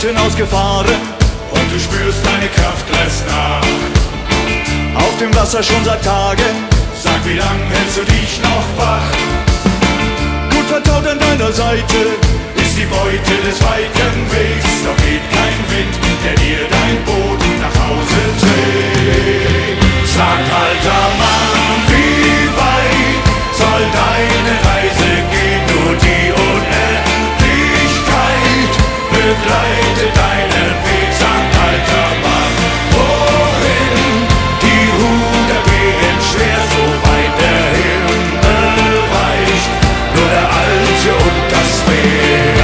Seiten ausgefahren und du spürst, deine Kraft lässt nach. auf dem Wasser schon seit Tagen. Sag, wie lang hältst du dich noch wach? Gut vertraut an deiner Seite Ist die Beute des weiten Wegs, doch geht kein Wind, der dir dein Boot nach Hause trägt. Sag, alter Mann, wie weit soll deine Reise gehen? Nur die Unendlichkeit begleitet deinen Weg. Sag, alter Mann, wohin? Die Ruder gehen schwer, so weit der Himmel reicht. Nur der Alte und das Meer.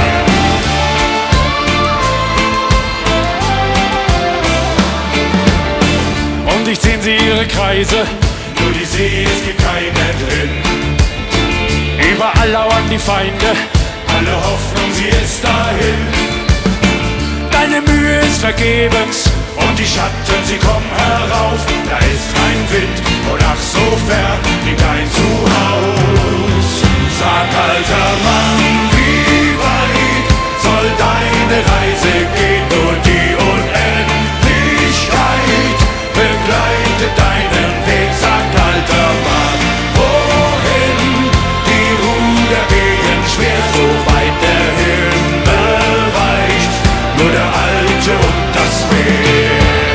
Um dich ziehen sie ihre Kreise, Nur die See ist hier keine drin. überall lauern die Feinde. Alle Hoffnung, sie ist dahin. Deine Mühe ist vergebens, Und die Schatten, sie kommen herauf. Da ist kein Wind und ach so fern liegt dein Zuhaus. Sag, alter Mann, wie weit soll deine Reise gehen? Nur die Unendlichkeit begleitet deinen Weg. Sag, alter Mann, wohin? Die Ruder gehen schwer, so weit der Himmel reicht. Nur der Alte und das Meer.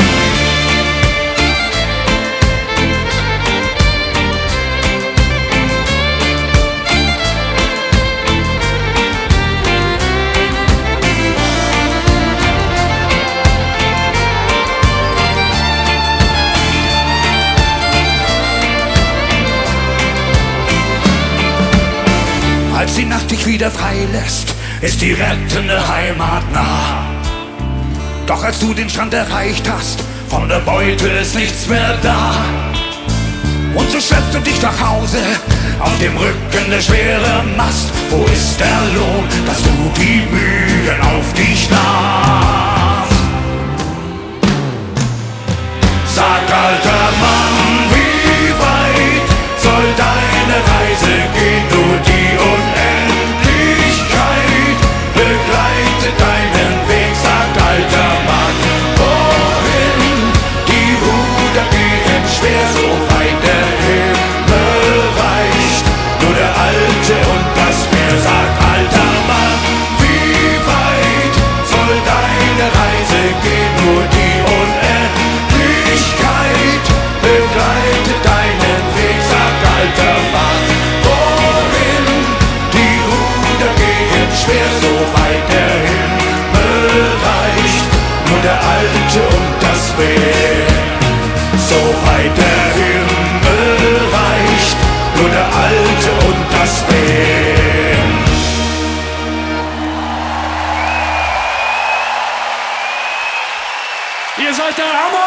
Als die Nacht dich wieder freilässt, ist die rettende Heimat nah. Doch als du den Strand erreicht hast, von der Beute ist nichts mehr da. Und so schleppst du dich nach Hause, auf dem Rücken der schwere Mast. Wo ist der Lohn, dass du die Mühen auf dich nahmst? Sag, alter Mann, wie weit soll deine Reise gehen? Nur die Unendlichkeit begleitet deinen Weg. Sag, alter Mann, wohin? Die Ruder gehen schwer, so weit der Himmel reicht. Nur der Alte und das Meer. Sag, alter Mann, wie weit soll deine Reise gehen? Nur die Unendlichkeit begleitet deinen Weg. Sag, alter Mann, wohin? Die Ruder gehen schwer, so weit der Himmel reicht. Nur der Alte und das Meer. So weit der Himmel reicht. Nur der Alte und das Meer. ihr seid der Hammer!